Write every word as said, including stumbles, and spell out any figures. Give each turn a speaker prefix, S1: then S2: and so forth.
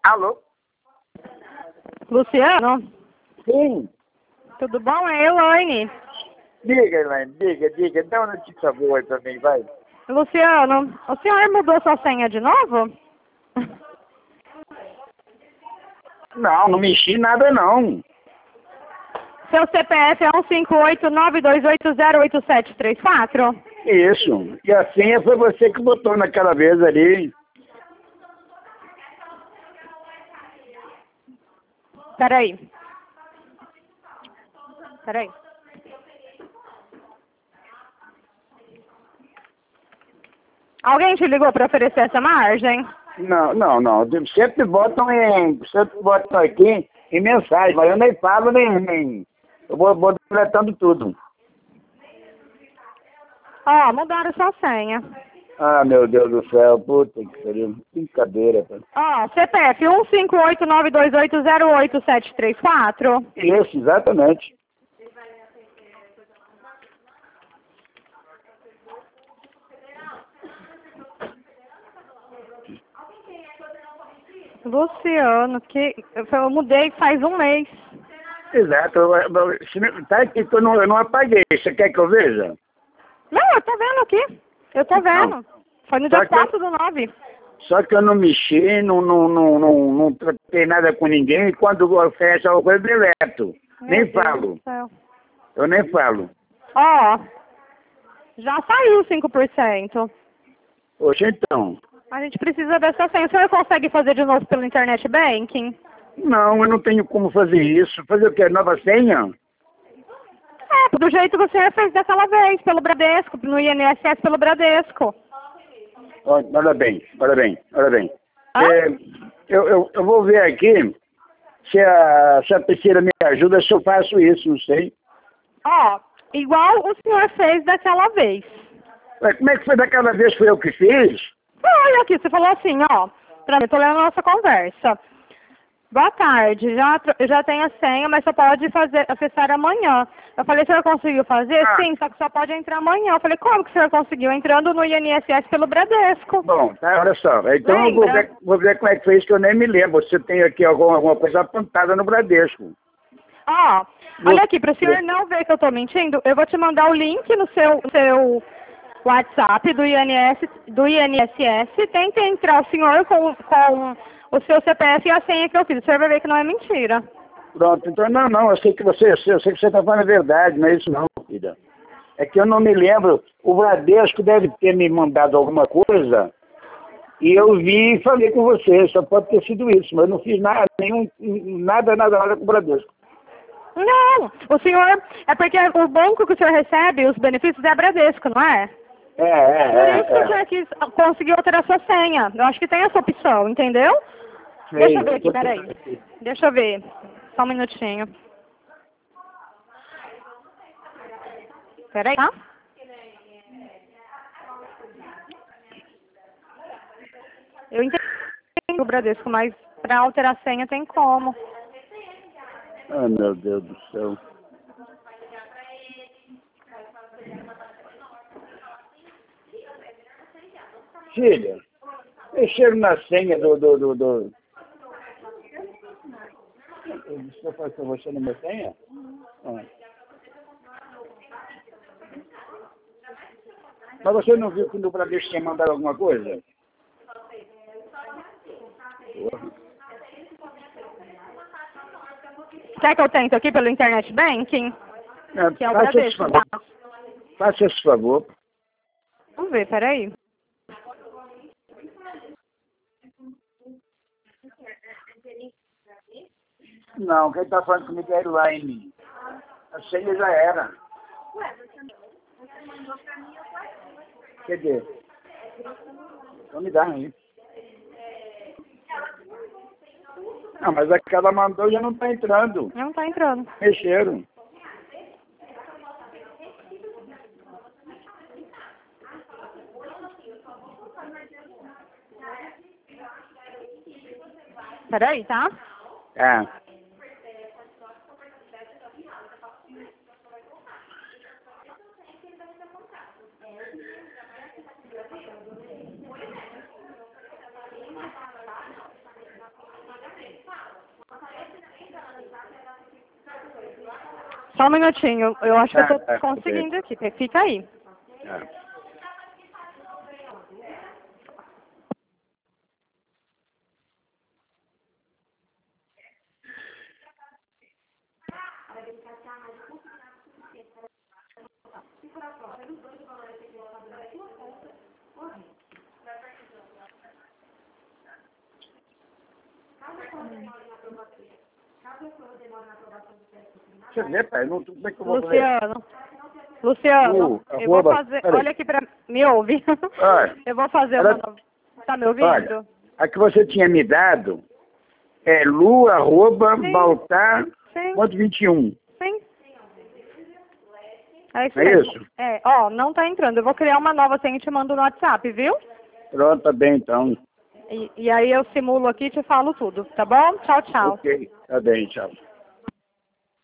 S1: Alô?
S2: Luciano?
S1: Sim.
S2: Tudo bom? É Elaine.
S1: Diga, Elaine, diga, diga. Dá uma notícia boa aí pra mim, vai.
S2: Luciano, o senhor mudou sua senha de novo?
S1: Não, não mexi nada não.
S2: Seu C P F é um cinco oito nove dois oito zero oito sete três quatro?
S1: Isso. E a senha foi você que botou naquela vez ali.
S2: Peraí. Peraí. Alguém te ligou para oferecer essa margem?
S1: Não, não, não. Sempre botam em. Sempre botam aqui em mensagem, mas eu nem falo nem. nem eu vou, vou deletando tudo.
S2: Ó, mudaram sua senha.
S1: Ah, meu Deus do céu, puta que pariu. Brincadeira, cara.
S2: Ó, C P F um cinco oito nove dois oito zero oito sete três quatro?
S1: Isso, exatamente.
S2: Luciano, que eu mudei faz um mês.
S1: Exato. Eu- eu- se não- Tá aqui que eu não, eu não apaguei. Você quer que eu veja?
S2: Não, eu tô vendo aqui. Eu tô
S1: Não.
S2: vendo. Foi no
S1: Só
S2: dia
S1: que eu-
S2: quatro do nove.
S1: Só que eu não mexi, não, não, não, não, não tratei nada com ninguém, e quando eu fecho alguma coisa, eu deleto. Nem
S2: Meu Deus
S1: falo.
S2: do céu.
S1: Eu nem falo.
S2: Ó, já saiu cinco por cento.
S1: Poxa, então.
S2: A gente precisa dessa senha. O senhor consegue fazer de novo pelo internet banking?
S1: Não, eu não tenho como fazer isso. Fazer o quê? Nova senha?
S2: É, do jeito que o senhor fez daquela vez, pelo Bradesco, no I N S S pelo Bradesco.
S1: Olha, olha bem, olha bem, olha bem.
S2: Hã?
S1: É, eu, eu, eu vou ver aqui se a, se a Priscila me ajuda, se eu faço isso, não sei.
S2: Ó, igual o senhor fez daquela vez.
S1: Mas como é que foi daquela vez? Foi eu que fiz?
S2: Olha aqui, você falou assim, ó, pra mim, tô lendo a nossa conversa. Boa tarde, já, tro- já tenho a senha, mas só pode fazer, acessar amanhã. Eu falei, o senhor conseguiu fazer?
S1: Ah.
S2: Sim, só que só pode entrar amanhã. Eu falei, como que o senhor conseguiu? Entrando no I N S S pelo Bradesco.
S1: Bom, tá, olha só. Então eu vou
S2: Lembra?
S1: ver, vou ver como é que foi isso, que eu nem me lembro. Você tem aqui alguma, alguma coisa apontada no Bradesco.
S2: Ó,
S1: Vou-
S2: olha aqui, para o senhor não ver que eu tô mentindo, eu vou te mandar o link no seu, no seu WhatsApp do I N S, do I N S S. Tenta entrar o senhor com, com o seu C P F e a senha que eu fiz. O senhor vai ver que não é mentira.
S1: Pronto, então não, não, eu sei que você, eu sei, eu sei que você está falando a verdade, não é isso não, filha. É que eu não me lembro, o Bradesco deve ter me mandado alguma coisa e eu vi e falei com você, só pode ter sido isso, mas eu não fiz nada, nenhum, nada, nada, nada com o Bradesco.
S2: Não, o senhor, é porque o banco que o senhor recebe, os benefícios é a Bradesco, não é?
S1: É, é,
S2: Por
S1: é,
S2: isso que o
S1: é.
S2: senhor quis conseguir alterar sua senha. Eu acho que tem essa opção, entendeu?
S1: Sei,
S2: Deixa eu ver aqui,
S1: tô-
S2: peraí. Deixa eu ver. Só um minutinho. Peraí, tá? Eu entendo o Bradesco, mas para alterar a senha tem como.
S1: Ah, meu Deus do céu. Filha, mexeram na senha do... do, do, do... Você faz com você na minha senha? Ah. Mas você não viu que no Bradesco tinha mandado alguma coisa? Porra.
S2: Quer que eu tente aqui pelo internet banking?
S1: É,
S2: Que é o
S1: faça esse
S2: Bradesco,
S1: favor.
S2: tá?
S1: Faça esse favor.
S2: Vamos ver, peraí.
S1: Não, quem está falando comigo é a Elaine. A senha já era. Quer dizer, então me dá aí. Não, mas a que ela mandou já não está entrando.
S2: Não tá entrando.
S1: Mexeram.
S2: Peraí, tá?
S1: É.
S2: Só um minutinho. Eu acho que
S1: Ah,
S2: eu tô
S1: tá,
S2: conseguindo aqui. Fica aí.
S1: Ah. Você vê, pai, não, como é que eu vou fazer?
S2: Luciano. Luciano,
S1: Uh,
S2: eu vou
S1: arroba,
S2: fazer.
S1: peraí.
S2: Olha aqui pra. Me ouve?
S1: Olha,
S2: Eu vou fazer
S1: ela-
S2: uma nova. Tá me ouvindo?
S1: Olha, a que você tinha me dado é lu, arroba,
S2: Sim.
S1: baltar,
S2: Sim,
S1: ponto vinte e um.
S2: sim. É isso
S1: É
S2: mesmo.
S1: isso?
S2: É, ó, não tá entrando. Eu vou criar uma nova sem te mando no WhatsApp, viu?
S1: Pronto, tá bem então.
S2: E, e aí eu simulo aqui e te falo tudo, tá bom? Tchau, tchau.
S1: Ok, tá bem, tchau.